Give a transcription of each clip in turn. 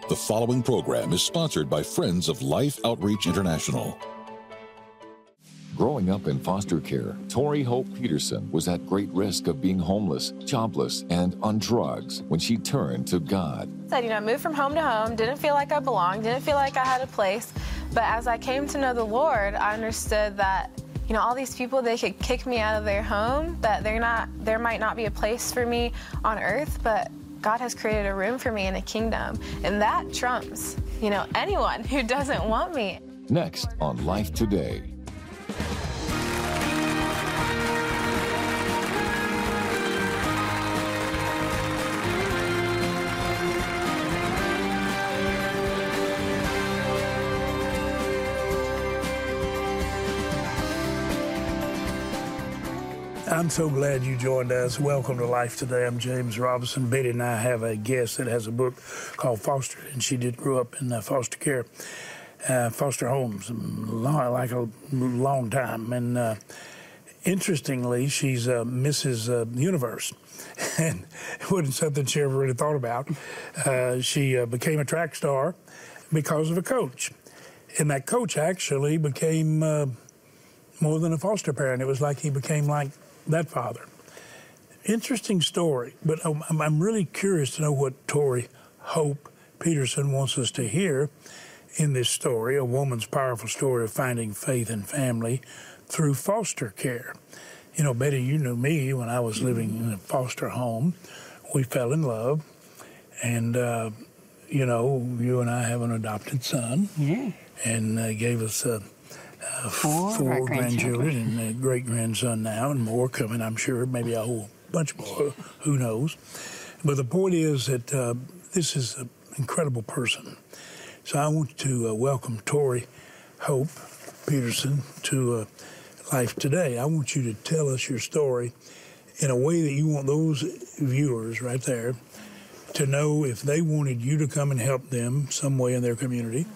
The following program is sponsored by Friends of Life Outreach International. Growing up in foster care, Tori Hope Peterson was at great risk of being homeless, jobless, and on drugs when she turned to God. I moved from home to home, didn't feel like I belonged, didn't feel like I had a place. But as I came to know the Lord, I understood that, all these people, they could kick me out of their home, that there might not be a place for me on earth, but God has created a room for me in a kingdom. And that trumps, anyone who doesn't want me. Next on Life Today. I'm so glad you joined us. Welcome to Life Today. I'm James Robinson. Betty and I have a guest that has a book called Foster, and she did grow up in foster care, foster homes, like a long time. And interestingly, she's Mrs. Universe, and it wasn't something she ever really thought about. She became a track star because of a coach, and that coach actually became more than a foster parent. It was like he became like that father. Interesting story, but I'm really curious to know what Tori Hope Peterson wants us to hear in this story, a woman's powerful story of finding faith and family through foster care. Betty, you knew me when I was living in a foster home. We fell in love, and, you and I have an adopted son, and gave us four grandchildren and a great-grandson now, and more coming, I'm sure, maybe a whole bunch more, who knows. But the point is that this is an incredible person. So I want to welcome Tori Hope Peterson to Life Today. I want you to tell us your story in a way that you want those viewers right there to know if they wanted you to come and help them some way in their community.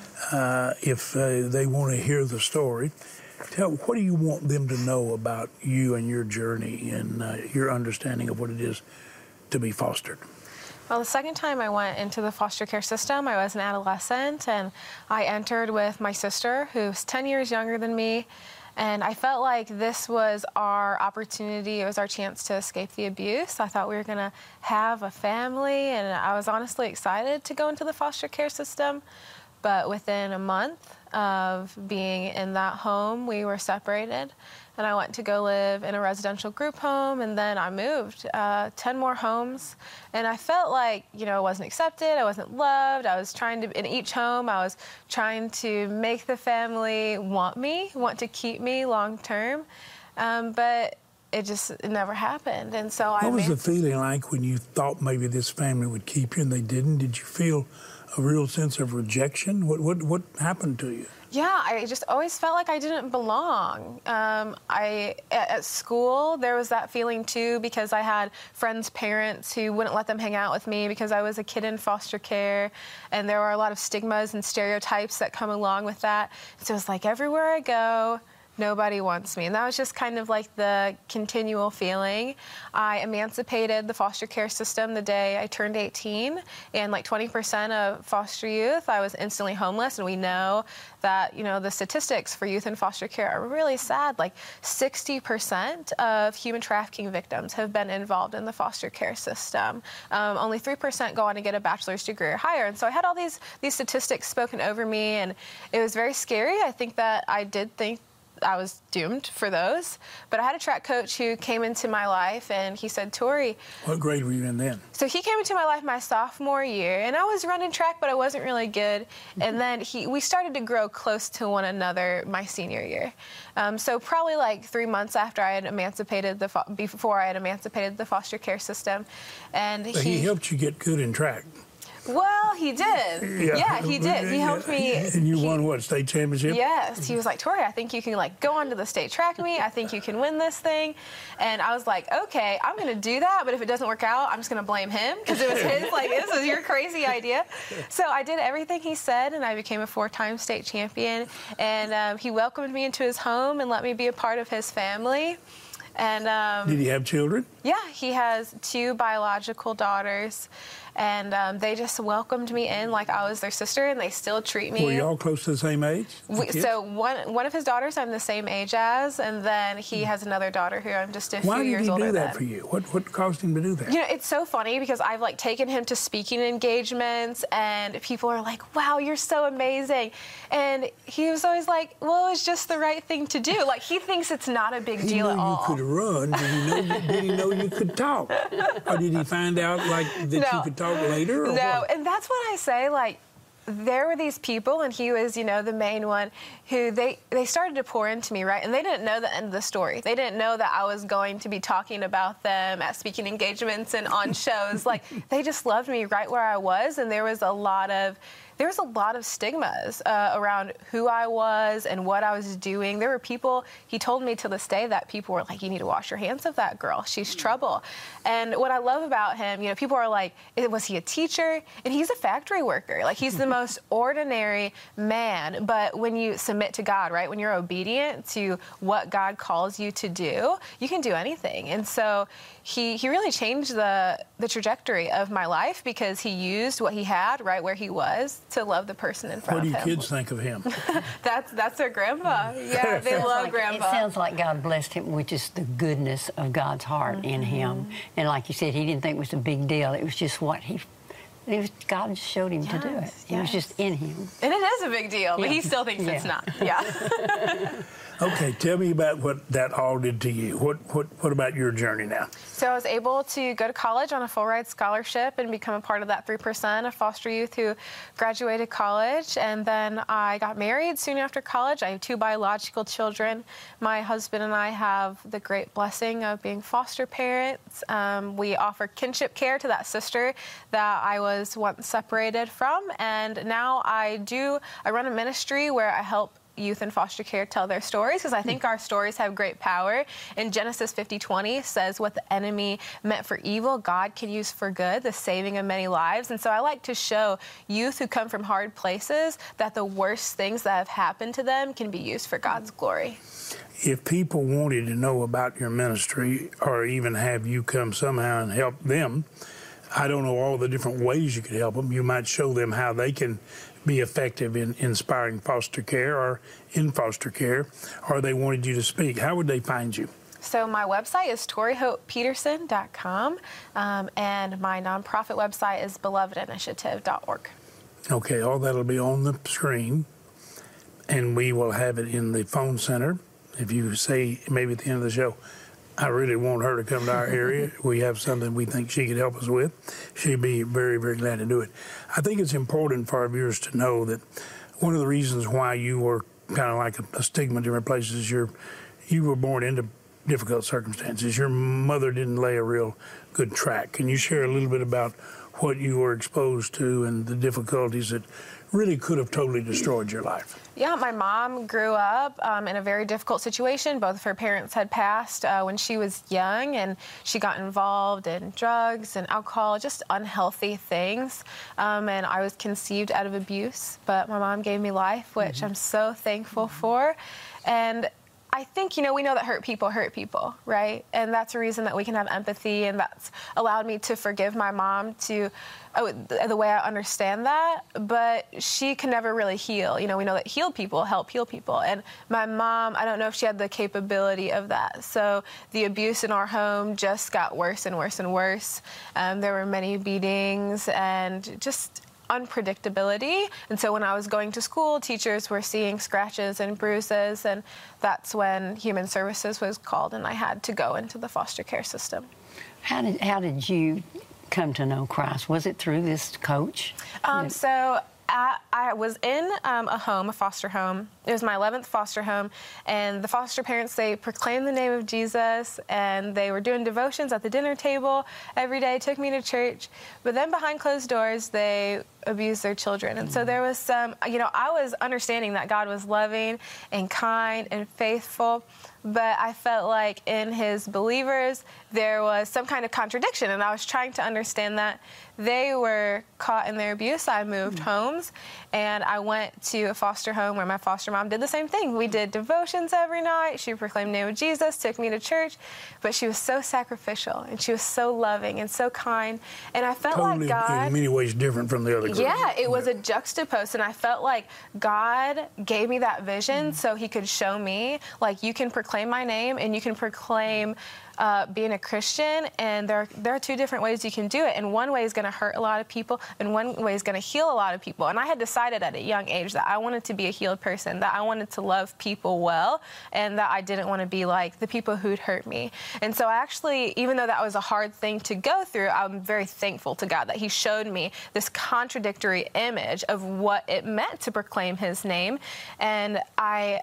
If they want to hear the story, what do you want them to know about you and your journey and your understanding of what it is to be fostered? Well, the second time I went into the foster care system, I was an adolescent, and I entered with my sister, who's 10 years younger than me, and I felt like this was our opportunity. It was our chance to escape the abuse. I thought we were going to have a family, and I was honestly excited to go into the foster care system. But within a month of being in that home, we were separated, and I went to go live in a residential group home, and then I moved 10 more homes, and I felt like, I wasn't accepted, I wasn't loved. I was trying to, in each home, I was trying to make the family want to keep me long term, but it never happened, and so What was the feeling like when you thought maybe this family would keep you and they didn't? Did you feel a real sense of rejection? What happened to you? Yeah, I just always felt like I didn't belong. At school, there was that feeling too, because I had friends' parents who wouldn't let them hang out with me because I was a kid in foster care, and there were a lot of stigmas and stereotypes that come along with that. So it's like everywhere I go, nobody wants me. And that was just kind of like the continual feeling. I emancipated the foster care system the day I turned 18, and like 20% of foster youth, I was instantly homeless. And we know that, the statistics for youth in foster care are really sad. Like 60% of human trafficking victims have been involved in the foster care system. Only 3% go on to get a bachelor's degree or higher. And so I had all these statistics spoken over me, and it was very scary. I think that I did think I was doomed for those. But I had a track coach who came into my life, and he said, Tori. What grade were you in then? So he came into my life my sophomore year, and I was running track, but I wasn't really good. And then we started to grow close to one another my senior year. So probably like 3 months after I had emancipated before I had emancipated the foster care system. And he helped you get good in track. Well, he did. Yeah, he did. He helped me. And you won what, state championship? Yes. He was like, Tori, I think you can go on to the state track meet. I think you can win this thing. And I was like, okay, I'm going to do that. But if it doesn't work out, I'm just going to blame him because it was his. This was your crazy idea. So I did everything he said, and I became a 4-time state champion. And he welcomed me into his home and let me be a part of his family. And did he have children? Yeah, he has 2 biological daughters. and they just welcomed me in like I was their sister, and they still treat me. Were you all close to the same age? So one of his daughters I'm the same age as, and then he has another daughter who I'm just a few years older than. Why did he do that for you? What caused him to do that? You know, it's so funny because I've like taken him to speaking engagements, and people are like, "Wow, you're so amazing," and he was always like, "Well, it's just the right thing to do." Like he thinks it's not a big deal at all. You could run. Did he know you could talk, or did he find out like that you could talk later? Or what? And that's what I say. Like, there were these people, and he was, you know, the main one, who they started to pour into me, right? And they didn't know the end of the story. They didn't know that I was going to be talking about them at speaking engagements and on shows. Like, they just loved me right where I was, and there was a lot of stigmas around who I was and what I was doing. There were people, he told me to this day that people were like, "You need to wash your hands of that girl. She's trouble." And what I love about him, you know, people are like, "Was he a teacher?" And he's a factory worker. Like, he's the most ordinary man. But when you submit to God, right, when you're obedient to what God calls you to do, you can do anything. And so he really changed the trajectory of my life because he used what he had right where he was to love the person in front of him. What do your kids think of him? That's their grandpa. Yeah, they love grandpa. It sounds like God blessed him with just the goodness of God's heart in him. And like you said, he didn't think it was a big deal. It was just God just showed him to do it. It was just in him. And it is a big deal, but he still thinks it's not. Yeah. Okay, tell me about what that all did to you. What about your journey now? So I was able to go to college on a full-ride scholarship and become a part of that 3% of foster youth who graduated college. And then I got married soon after college. I have 2 biological children. My husband and I have the great blessing of being foster parents. We offer kinship care to that sister that I was once separated from. And now I run a ministry where I help youth in foster care tell their stories, because I think our stories have great power. And Genesis 50:20 says what the enemy meant for evil, God can use for good, the saving of many lives. And so I like to show youth who come from hard places that the worst things that have happened to them can be used for God's glory. If people wanted to know about your ministry or even have you come somehow and help them, I don't know all the different ways you could help them. You might show them how they can be effective in inspiring foster care or in foster care, or they wanted you to speak. How would they find you? So my website is ToriHopePeterson.com, and my nonprofit website is BelovedInitiative.org. Okay, all that'll be on the screen, and we will have it in the phone center. If you say maybe at the end of the show, "I really want her to come to our area. We have something we think she could help us with," she'd be very, very glad to do it. I think it's important for our viewers to know that one of the reasons why you were kind of like a stigma in different places, you were born into difficult circumstances. Your mother didn't lay a real good track. Can you share a little bit about what you were exposed to and the difficulties that really could have totally destroyed your life? Yeah, my mom grew up in a very difficult situation. Both of her parents had passed when she was young, and she got involved in drugs and alcohol, just unhealthy things. And I was conceived out of abuse, but my mom gave me life, which I'm so thankful for. And I think, we know that hurt people, right? And that's a reason that we can have empathy, and that's allowed me to forgive my mom the way I understand that. But she can never really heal. We know that healed people help heal people. And my mom, I don't know if she had the capability of that. So the abuse in our home just got worse and worse and worse. There were many beatings and just unpredictability. And so when I was going to school, teachers were seeing scratches and bruises, and that's when Human Services was called, and I had to go into the foster care system. How did you come to know Christ? Was it through this coach? So I was in a foster home. It was my 11th foster home, and the foster parents, they proclaimed the name of Jesus, and they were doing devotions at the dinner table every day, took me to church. But then behind closed doors, they abused their children. And so there was some, I was understanding that God was loving and kind and faithful, but I felt like in his believers there was some kind of contradiction, and I was trying to understand that. They were caught in their abuse. I moved homes, and I went to a foster home where my foster mom did the same thing. We did devotions every night. She proclaimed the name of Jesus, took me to church, but she was so sacrificial, and she was so loving and so kind, and I felt totally, like God... in many ways different from the other group. Yeah, it was a juxtapose, and I felt like God gave me that vision so he could show me, like, you can proclaim my name, and you can proclaim being a Christian, and there are two different ways you can do it. And one way is going to hurt a lot of people, and one way is going to heal a lot of people. And I had decided at a young age that I wanted to be a healed person, that I wanted to love people well, and that I didn't want to be like the people who'd hurt me. And so I actually, even though that was a hard thing to go through, I'm very thankful to God that he showed me this contradictory image of what it meant to proclaim his name. And I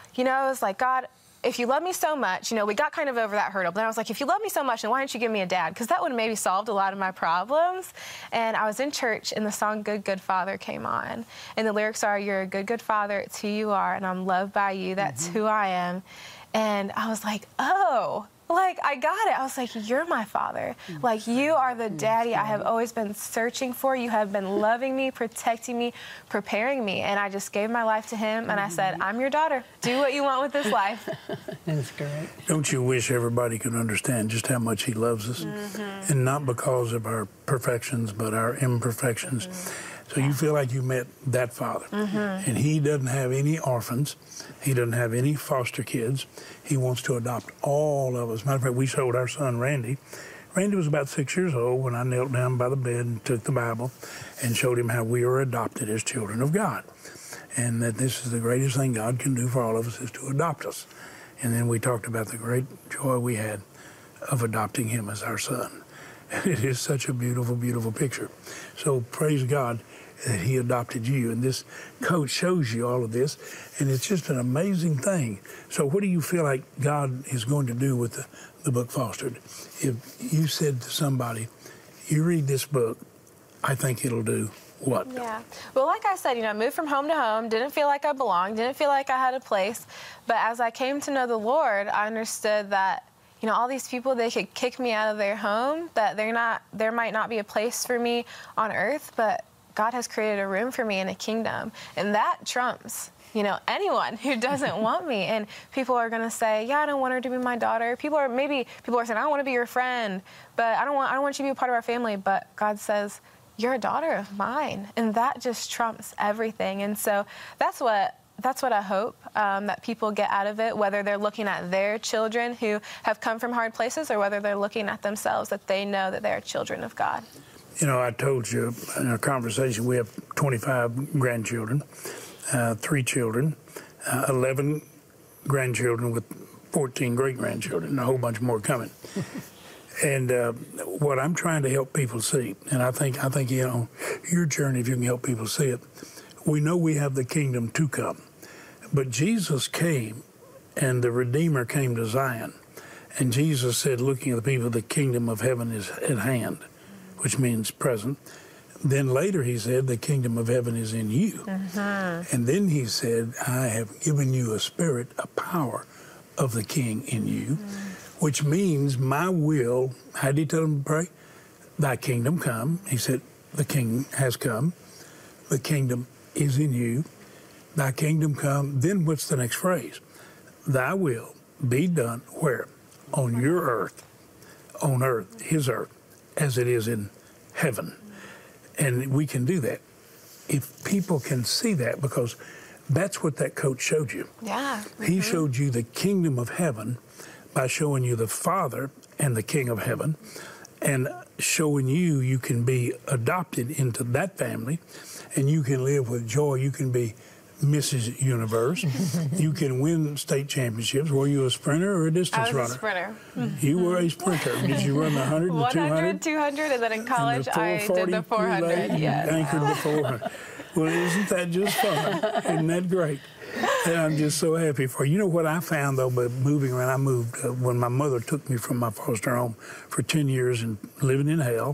was like, God, if you love me so much, we got kind of over that hurdle. But then I was like, if you love me so much, then why don't you give me a dad? Because that would have maybe solved a lot of my problems. And I was in church, and the song Good, Good Father came on. And the lyrics are, you're a good, good father. It's who you are. And I'm loved by you. That's who I am. And I was like, oh, like, I got it. I was like, you're my father. Like, you are the daddy I have always been searching for. You have been loving me, protecting me, preparing me. And I just gave my life to him, and I said, I'm your daughter. Do what you want with this life. That's great. Don't you wish everybody could understand just how much he loves us? And not because of our perfections, but our imperfections. So you feel like you met that father. And he doesn't have any orphans. He doesn't have any foster kids. He wants to adopt all of us. Matter of fact, we showed our son, Randy. Randy was about 6 years old when I knelt down by the bed and took the Bible and showed him how we are adopted as children of God. And that this is the greatest thing God can do for all of us is to adopt us. And then we talked about the great joy we had of adopting him as our son. And it is such a beautiful, beautiful picture. So praise God that he adopted you. And this coat shows you all of this. And it's just an amazing thing. So what do you feel like God is going to do with the book Fostered? If you said to somebody, you read this book, I think it'll do what? Yeah. Well, like I said, I moved from home to home, didn't feel like I belonged, didn't feel like I had a place. But as I came to know the Lord, I understood that all these people, they could kick me out of their home, that there might not be a place for me on earth, but God has created a room for me in a kingdom. And that trumps, anyone who doesn't want me. And people are going to say, yeah, I don't want her to be my daughter. People are saying, I don't want to be your friend, but I don't want you to be a part of our family. But God says, you're a daughter of mine. And that just trumps everything. And so that's what I hope that people get out of it, whether they're looking at their children who have come from hard places or whether they're looking at themselves, that they know that they're children of God. I told you in our conversation, we have 25 grandchildren, 3 children, 11 grandchildren with 14 great-grandchildren, and a whole bunch more coming. And what I'm trying to help people see, and I think your journey, if you can help people see it, we know we have the kingdom to come. But Jesus came, and the Redeemer came to Zion. And Jesus said, looking at the people, the kingdom of heaven is at hand, which means present. Then later he said, the kingdom of heaven is in you. And then he said, I have given you a spirit, a power of the king in you, which means my will. How did he tell him to pray? Thy kingdom come. He said, the king has come. The kingdom is in you. Thy kingdom come. Then what's the next phrase? Thy will be done where? On your earth. On earth, his earth, as it is in heaven. And we can do that if people can see that, because that's what that coach showed you. Yeah. He showed you the kingdom of heaven by showing you the Father and the King of heaven, and showing you can be adopted into that family, and you can live with joy. You can be Mrs. Universe. You can win state championships. Were you a sprinter or a distance runner? I was a sprinter. You were a sprinter. Did you run the 100 and the 200? 100, 200, and then in college I did the 400. Yes. Anchored the 400. Well, isn't that just fun? Isn't that great? And I'm just so happy for you. You know what I found, though, by moving around? I moved when my mother took me from my foster home for 10 years and living in hell.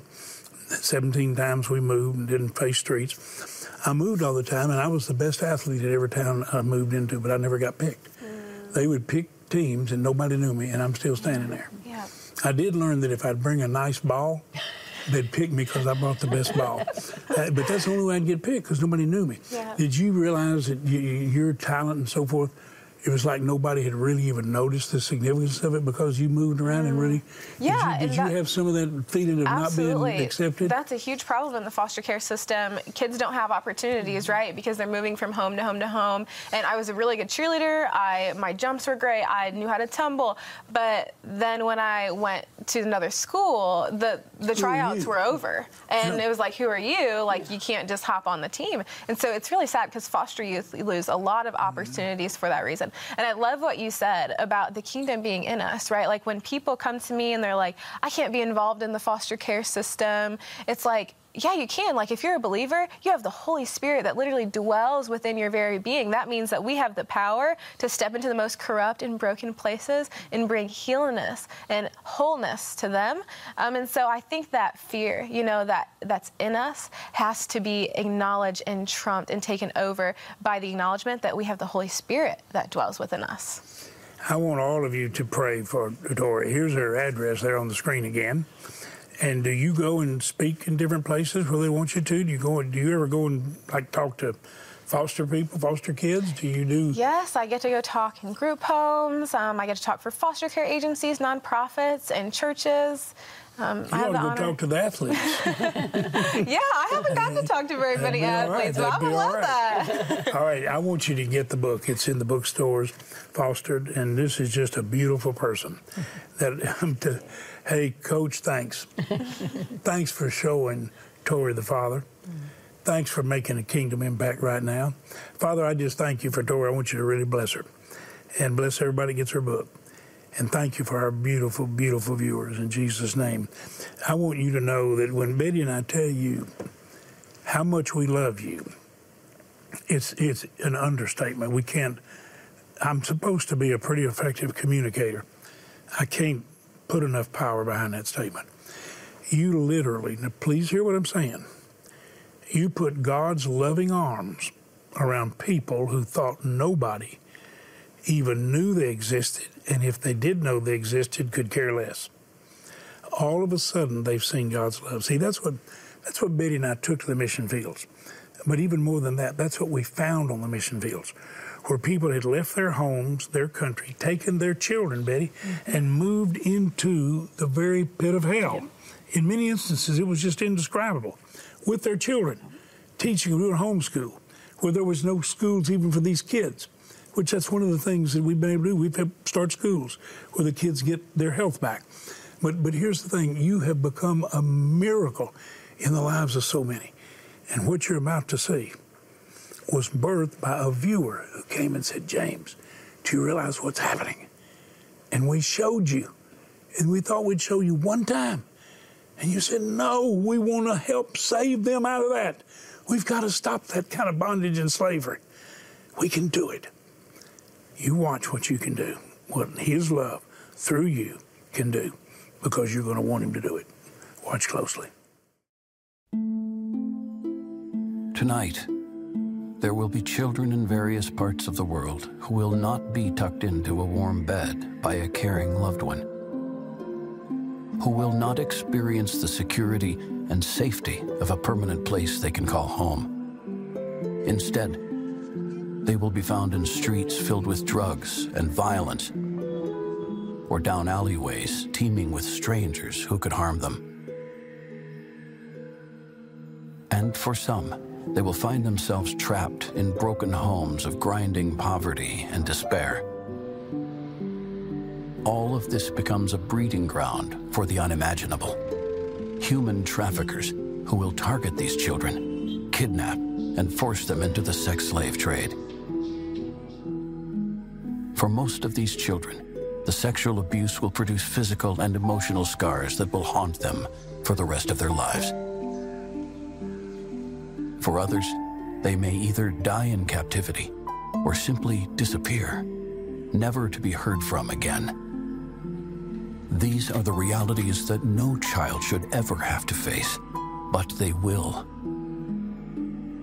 17 times we moved and didn't face streets. I moved all the time, and I was the best athlete at every town I moved into, but I never got picked. They would pick teams, and nobody knew me, and I'm still standing there. Yeah. I did learn that if I'd bring a nice ball, they'd pick me because I brought the best ball. But that's the only way I'd get picked, because nobody knew me. Yeah. Did you realize that your talent and so forth, it was like nobody had really even noticed the significance of it because you moved around and really... Yeah. Did you have some of that feeling of absolutely. not being accepted? That's a huge problem in the foster care system. Kids don't have opportunities, right? Because they're moving from home to home to home. And I was a really good cheerleader. My jumps were great. I knew how to tumble. But then when I went to another school, the tryouts were over. And it was like, who are you? Like, you can't just hop on the team. And so it's really sad because foster youth lose a lot of opportunities for that reason. And I love what you said about the kingdom being in us, right? Like when people come to me and they're like, I can't be involved in the foster care system, it's like, yeah, you can. Like if you're a believer, you have the Holy Spirit that literally dwells within your very being. That means that we have the power to step into the most corrupt and broken places and bring healness and wholeness to them. And so I think that fear, that's in us has to be acknowledged and trumped and taken over by the acknowledgement that we have the Holy Spirit that dwells within us. I want all of you to pray for Tori. Here's her address there on the screen again. And do you go and speak in different places where they want you to? Do you ever go and like talk to foster people, foster kids? Do you do? Yes, I get to go talk in group homes. I get to talk for foster care agencies, nonprofits, and churches. You ought to go talk to the athletes. Yeah, I haven't gotten to talk to very many athletes, but I would love that. All right, I want you to get the book. It's in the bookstores, Fostered, and this is just a beautiful person. Hey, Coach, thanks. Thanks for showing Tori the Father. Thanks for making a kingdom impact right now. Father, I just thank you for Tori. I want you to really bless her and bless everybody that gets her book. And thank you for our beautiful, beautiful viewers in Jesus' name. I want you to know that when Betty and I tell you how much we love you, it's an understatement. I'm supposed to be a pretty effective communicator. I can't put enough power behind that statement. You literally, now please hear what I'm saying, you put God's loving arms around people who thought nobody even knew they existed, and if they did know they existed, could care less. All of a sudden, they've seen God's love. See, that's what Betty and I took to the mission fields. But even more than that, that's what we found on the mission fields, where people had left their homes, their country, taken their children, Betty, and moved into the very pit of hell. In many instances, it was just indescribable, with their children, teaching them, doing homeschool, where there was no schools even for these kids, which that's one of the things that we've been able to do. We've had start schools where the kids get their health back. But here's the thing, you have become a miracle in the lives of so many. And what you're about to see was birthed by a viewer who came and said, James, do you realize what's happening? And we showed you. And we thought we'd show you one time. And you said, no, we want to help save them out of that. We've got to stop that kind of bondage and slavery. We can do it. You watch what you can do, what His love through you can do, because you're going to want Him to do it. Watch closely. Tonight, there will be children in various parts of the world who will not be tucked into a warm bed by a caring loved one, who will not experience the security and safety of a permanent place they can call home. Instead, they will be found in streets filled with drugs and violence, or down alleyways teeming with strangers who could harm them. And for some, they will find themselves trapped in broken homes of grinding poverty and despair. All of this becomes a breeding ground for the unimaginable. Human traffickers who will target these children, kidnap, and force them into the sex slave trade. For most of these children, the sexual abuse will produce physical and emotional scars that will haunt them for the rest of their lives. For others, they may either die in captivity or simply disappear, never to be heard from again. These are the realities that no child should ever have to face, but they will.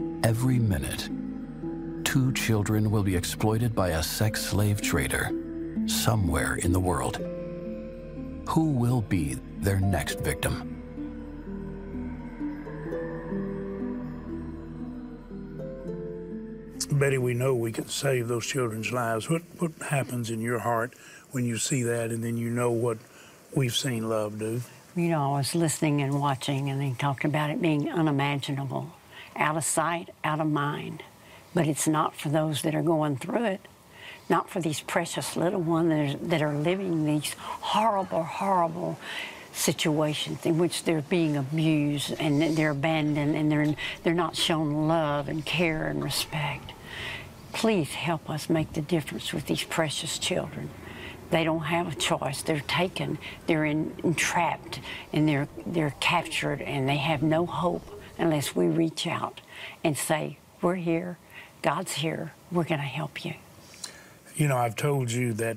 Every minute, 2 children will be exploited by a sex slave trader somewhere in the world. Who will be their next victim? Betty, we know we can save those children's lives. What happens in your heart when you see that and then you know what we've seen love do? You know, I was listening and watching, and they talked about it being unimaginable, out of sight, out of mind. But it's not for those that are going through it, not for these precious little ones that are living these horrible, horrible situations in which they're being abused and they're abandoned and they're not shown love and care and respect. Please help us make the difference with these precious children. They don't have a choice. They're taken, they're entrapped, and they're captured, and they have no hope unless we reach out and say, we're here, God's here, we're going to help you. You know, I've told you that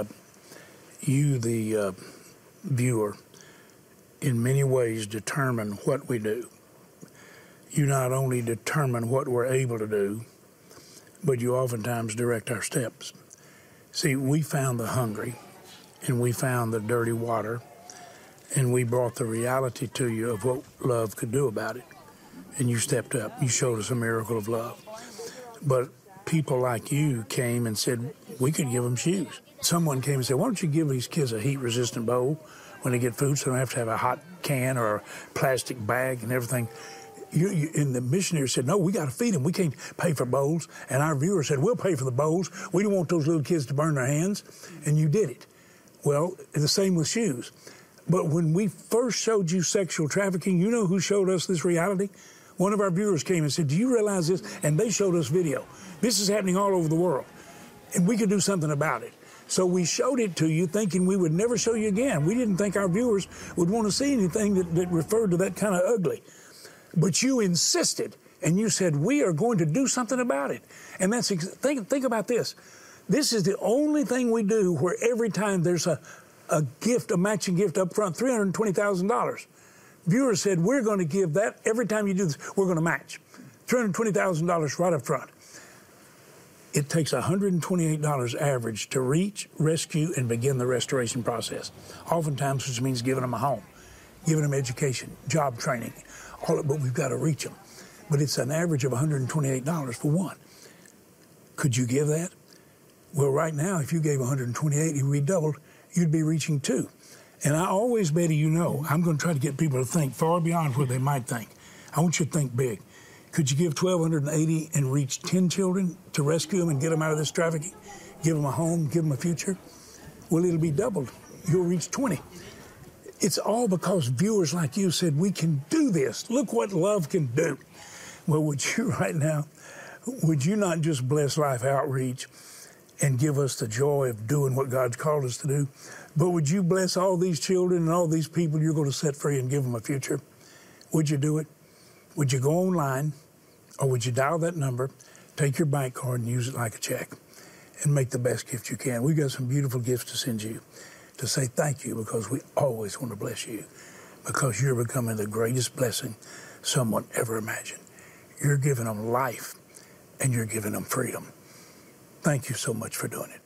you, the viewer, in many ways determine what we do. You not only determine what we're able to do, but you oftentimes direct our steps. See, we found the hungry, and we found the dirty water, and we brought the reality to you of what love could do about it. And you stepped up. You showed us a miracle of love. But people like you came and said, we could give them shoes. Someone came and said, why don't you give these kids a heat-resistant bowl when they get food so they don't have to have a hot can or a plastic bag and everything. And the missionary said, no, we got to feed them. We can't pay for bowls. And our viewer said, we'll pay for the bowls. We don't want those little kids to burn their hands. And you did it. Well, the same with shoes. But when we first showed you sexual trafficking, you know who showed us this reality? One of our viewers came and said, do you realize this? And they showed us video. This is happening all over the world. And we could do something about it. So we showed it to you thinking we would never show you again. We didn't think our viewers would want to see anything that referred to that kind of ugly. But you insisted, and you said, we are going to do something about it. And that's think about this. This is the only thing we do where every time there's a gift, a matching gift up front, $320,000. Viewers said, we're going to give that every time you do this, we're going to match. $320,000 right up front. It takes $128 average to reach, rescue, and begin the restoration process. Oftentimes, which means giving them a home, giving them education, job training, but we've got to reach them. But it's an average of $128 for one. Could you give that? Well, right now, if you gave $128, it would be doubled, you'd be reaching $2. And I always, Betty, you know, I'm going to try to get people to think far beyond what they might think. I want you to think big. Could you give $1,280 and reach 10 children to rescue them and get them out of this trafficking? Give them a home, give them a future? Well, it'll be doubled. You'll reach 20. It's all because viewers like you said, we can do this. Look what love can do. Well, would you right now, would you not just bless Life Outreach and give us the joy of doing what God's called us to do, but would you bless all these children and all these people you're going to set free and give them a future? Would you do it? Would you go online, or would you dial that number, take your bank card and use it like a check, and make the best gift you can? We've got some beautiful gifts to send you to say thank you, because we always want to bless you, because you're becoming the greatest blessing someone ever imagined. You're giving them life, and you're giving them freedom. Thank you so much for doing it.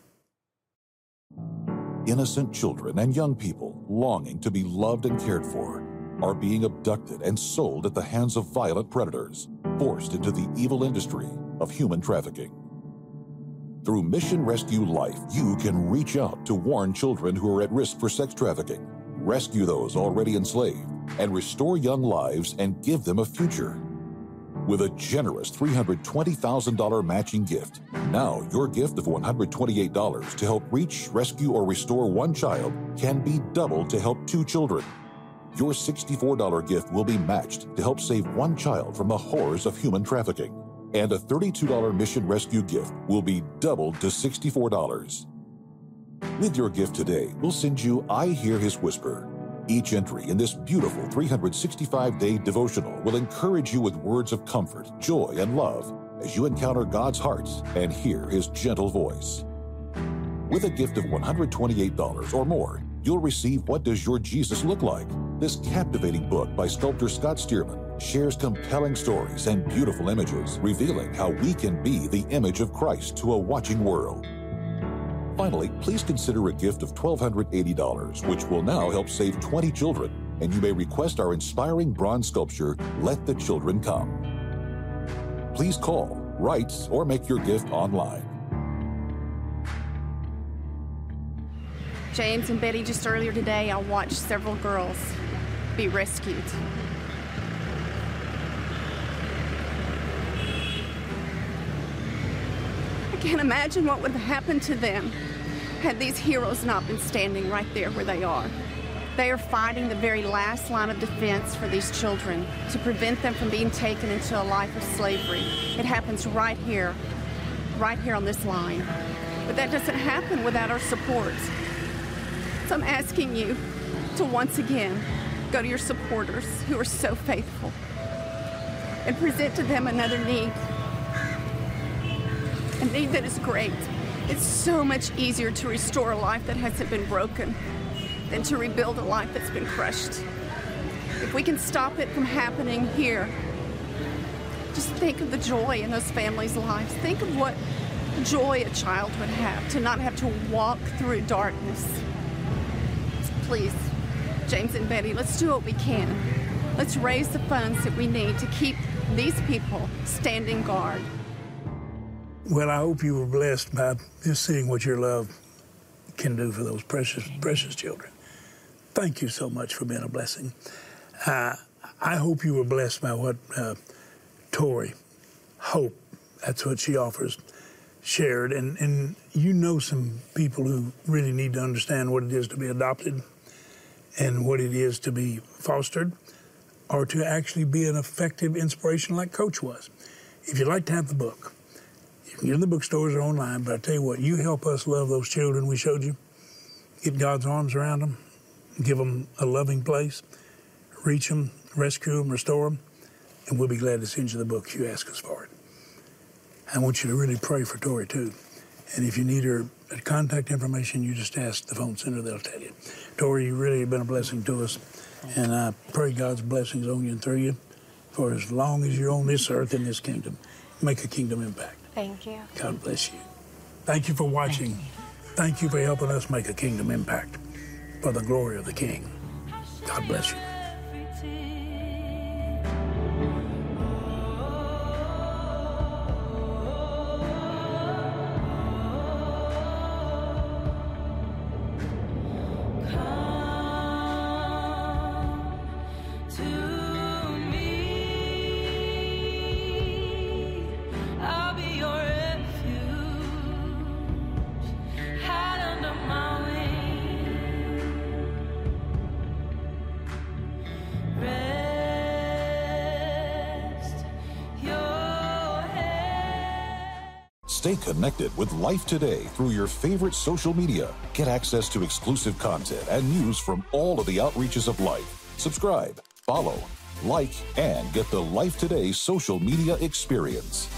Innocent children and young people longing to be loved and cared for are being abducted and sold at the hands of violent predators, forced into the evil industry of human trafficking. Through Mission Rescue Life, you can reach out to warn children who are at risk for sex trafficking, rescue those already enslaved, and restore young lives and give them a future. With a generous $320,000 matching gift, now your gift of $128 to help reach, rescue, or restore one child can be doubled to help 2 children. Your $64 gift will be matched to help save one child from the horrors of human trafficking. And a $32 Mission Rescue gift will be doubled to $64. With your gift today, we'll send you I Hear His Whisper. Each entry in this beautiful 365-day devotional will encourage you with words of comfort, joy, and love as you encounter God's heart and hear His gentle voice. With a gift of $128 or more, you'll receive What Does Your Jesus Look Like? This captivating book by sculptor Scott Stearman shares compelling stories and beautiful images, revealing how we can be the image of Christ to a watching world. Finally, please consider a gift of $1,280, which will now help save 20 children, and you may request our inspiring bronze sculpture, Let the Children Come. Please call, write, or make your gift online. James and Betty, just earlier today, I watched several girls be rescued. I can't imagine what would have happened to them had these heroes not been standing right there where they are. They are fighting the very last line of defense for these children to prevent them from being taken into a life of slavery. It happens right here on this line. But that doesn't happen without our support. So I'm asking you to once again go to your supporters who are so faithful and present to them another need. A need that is great. It's so much easier to restore a life that hasn't been broken than to rebuild a life that's been crushed. If we can stop it from happening here, just think of the joy in those families' lives. Think of what joy a child would have to not have to walk through darkness. Please, James and Betty, let's do what we can. Let's raise the funds that we need to keep these people standing guard. Well, I hope you were blessed by just seeing what your love can do for those precious, precious children. Thank you so much for being a blessing. I hope you were blessed by what Tori, Hope, that's what she offers, shared. And you know some people who really need to understand what it is to be adopted and what it is to be fostered, or to actually be an effective inspiration like Coach was. If you'd like to have the book, you can get it in the bookstores or online, but I tell you what, you help us love those children we showed you, get God's arms around them, give them a loving place, reach them, rescue them, restore them, and we'll be glad to send you the book if you ask us for it. I want you to really pray for Tori, too. And if you need her contact information, you just ask the phone center, they'll tell you. Tori, you really have been a blessing to us, and I pray God's blessings on you and through you for as long as you're on this earth in this kingdom. Make a kingdom impact. Thank you. God bless you. Thank you for watching. Thank you for helping us make a kingdom impact for the glory of the King. God bless you. Stay connected with Life Today through your favorite social media. Get access to exclusive content and news from all of the outreaches of life. Subscribe, follow, like, and get the Life Today social media experience.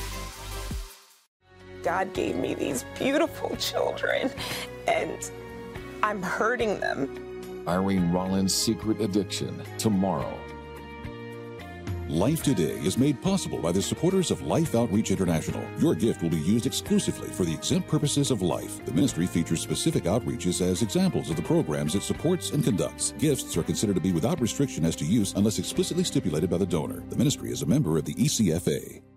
God gave me these beautiful children, and I'm hurting them. Irene Rollins' Secret Addiction, tomorrow. Life Today is made possible by the supporters of Life Outreach International. Your gift will be used exclusively for the exempt purposes of life. The ministry features specific outreaches as examples of the programs it supports and conducts. Gifts are considered to be without restriction as to use unless explicitly stipulated by the donor. The ministry is a member of the ECFA.